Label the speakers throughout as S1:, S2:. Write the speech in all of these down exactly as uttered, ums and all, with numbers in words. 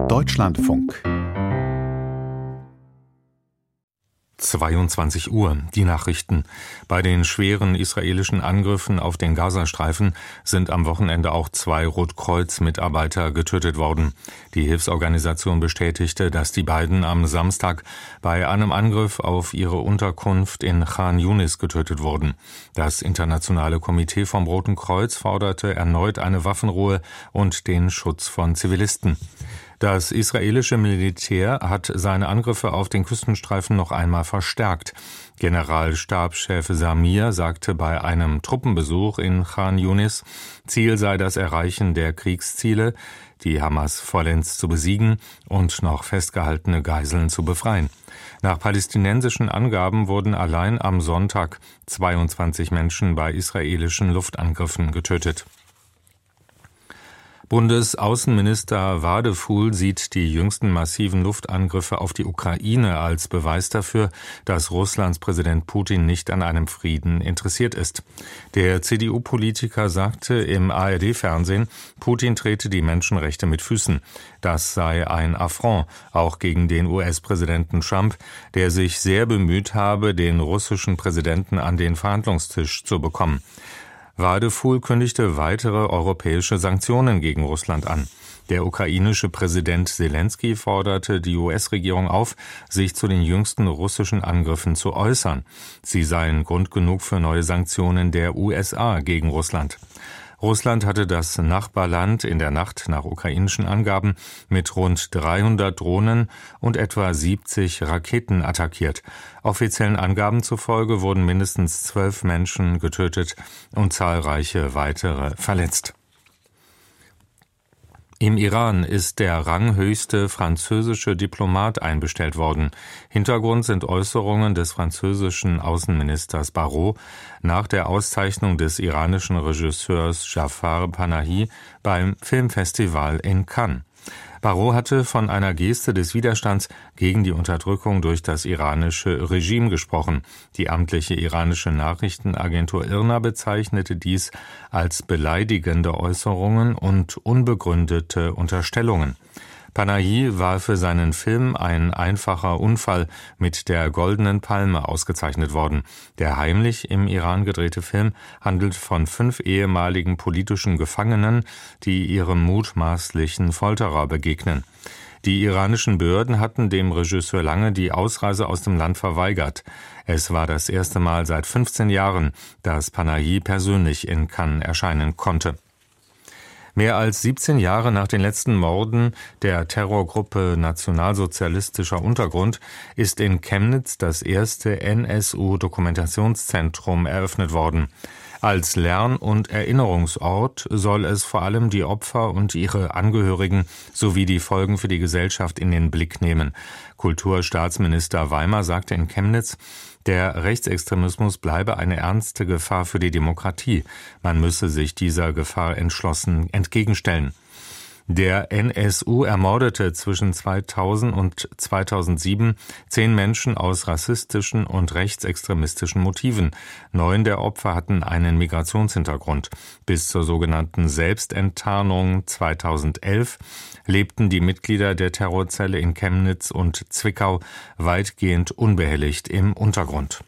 S1: Deutschlandfunk.
S2: zweiundzwanzig Uhr, die Nachrichten. Bei den schweren israelischen Angriffen auf den Gazastreifen sind am Wochenende auch zwei Rotkreuz-Mitarbeiter getötet worden. Die Hilfsorganisation bestätigte, dass die beiden am Samstag bei einem Angriff auf ihre Unterkunft in Khan Yunis getötet wurden. Das internationale Komitee vom Roten Kreuz forderte erneut eine Waffenruhe und den Schutz von Zivilisten. Das israelische Militär hat seine Angriffe auf den Küstenstreifen noch einmal verstärkt. Generalstabschef Samir sagte bei einem Truppenbesuch in Khan Yunis, Ziel sei das Erreichen der Kriegsziele, die Hamas vollends zu besiegen und noch festgehaltene Geiseln zu befreien. Nach palästinensischen Angaben wurden allein am Sonntag zweiundzwanzig Menschen bei israelischen Luftangriffen getötet. Bundesaußenminister Wadefuhl sieht die jüngsten massiven Luftangriffe auf die Ukraine als Beweis dafür, dass Russlands Präsident Putin nicht an einem Frieden interessiert ist. Der C D U-Politiker sagte im A R D-Fernsehen, Putin trete die Menschenrechte mit Füßen. Das sei ein Affront, auch gegen den U S-Präsidenten Trump, der sich sehr bemüht habe, den russischen Präsidenten an den Verhandlungstisch zu bekommen. Wadefuhl kündigte weitere europäische Sanktionen gegen Russland an. Der ukrainische Präsident Selenskyj forderte die U S-Regierung auf, sich zu den jüngsten russischen Angriffen zu äußern. Sie seien Grund genug für neue Sanktionen der U S A gegen Russland. Russland hatte das Nachbarland in der Nacht nach ukrainischen Angaben mit rund dreihundert Drohnen und etwa siebzig Raketen attackiert. Offiziellen Angaben zufolge wurden mindestens zwölf Menschen getötet und zahlreiche weitere verletzt. Im Iran ist der ranghöchste französische Diplomat einbestellt worden. Hintergrund sind Äußerungen des französischen Außenministers Barrot nach der Auszeichnung des iranischen Regisseurs Jafar Panahi beim Filmfestival in Cannes. Barrot hatte von einer Geste des Widerstands gegen die Unterdrückung durch das iranische Regime gesprochen. Die amtliche iranische Nachrichtenagentur I R N A bezeichnete dies als beleidigende Äußerungen und unbegründete Unterstellungen. Panahi war für seinen Film Ein einfacher Unfall mit der Goldenen Palme ausgezeichnet worden. Der heimlich im Iran gedrehte Film handelt von fünf ehemaligen politischen Gefangenen, die ihrem mutmaßlichen Folterer begegnen. Die iranischen Behörden hatten dem Regisseur lange die Ausreise aus dem Land verweigert. Es war das erste Mal seit fünfzehn Jahren, dass Panahi persönlich in Cannes erscheinen konnte. Mehr als siebzehn Jahre nach den letzten Morden der Terrorgruppe Nationalsozialistischer Untergrund ist in Chemnitz das erste N S U-Dokumentationszentrum eröffnet worden. Als Lern- und Erinnerungsort soll es vor allem die Opfer und ihre Angehörigen sowie die Folgen für die Gesellschaft in den Blick nehmen. Kulturstaatsminister Weimer sagte in Chemnitz, der Rechtsextremismus bleibe eine ernste Gefahr für die Demokratie. Man müsse sich dieser Gefahr entschlossen entgegenstellen. Der N S U ermordete zwischen zweitausend und zweitausendsieben zehn Menschen aus rassistischen und rechtsextremistischen Motiven. Neun der Opfer hatten einen Migrationshintergrund. Bis zur sogenannten Selbstenttarnung zweitausendelf lebten die Mitglieder der Terrorzelle in Chemnitz und Zwickau weitgehend unbehelligt im Untergrund.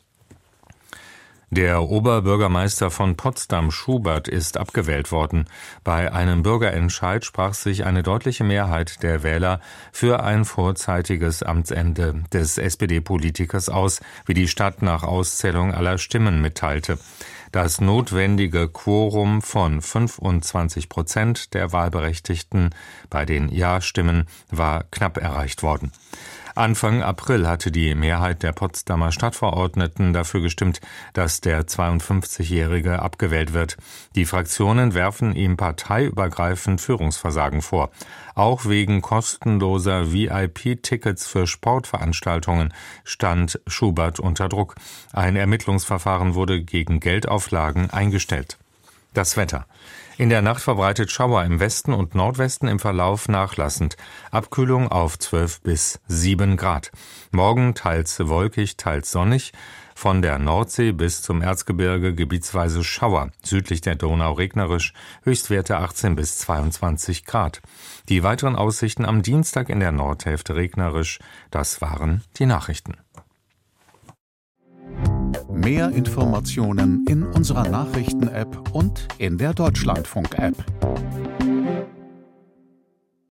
S2: Der Oberbürgermeister von Potsdam, Schubert, ist abgewählt worden. Bei einem Bürgerentscheid sprach sich eine deutliche Mehrheit der Wähler für ein vorzeitiges Amtsende des S P D-Politikers aus, wie die Stadt nach Auszählung aller Stimmen mitteilte. Das notwendige Quorum von fünfundzwanzig Prozent der Wahlberechtigten bei den Ja-Stimmen war knapp erreicht worden. Anfang April hatte die Mehrheit der Potsdamer Stadtverordneten dafür gestimmt, dass der zweiundfünfzigjährige abgewählt wird. Die Fraktionen werfen ihm parteiübergreifend Führungsversagen vor. Auch wegen kostenloser V I P-Tickets für Sportveranstaltungen stand Schubert unter Druck. Ein Ermittlungsverfahren wurde gegen Geldauflagen eingestellt. Das Wetter. In der Nacht verbreitet Schauer im Westen und Nordwesten, im Verlauf nachlassend. Abkühlung auf zwölf bis sieben Grad. Morgen teils wolkig, teils sonnig. Von der Nordsee bis zum Erzgebirge gebietsweise Schauer. Südlich der Donau regnerisch. Höchstwerte achtzehn bis zweiundzwanzig Grad. Die weiteren Aussichten am Dienstag in der Nordhälfte regnerisch. Das waren die Nachrichten.
S1: Mehr Informationen in unserer Nachrichten-App und in der Deutschlandfunk-App.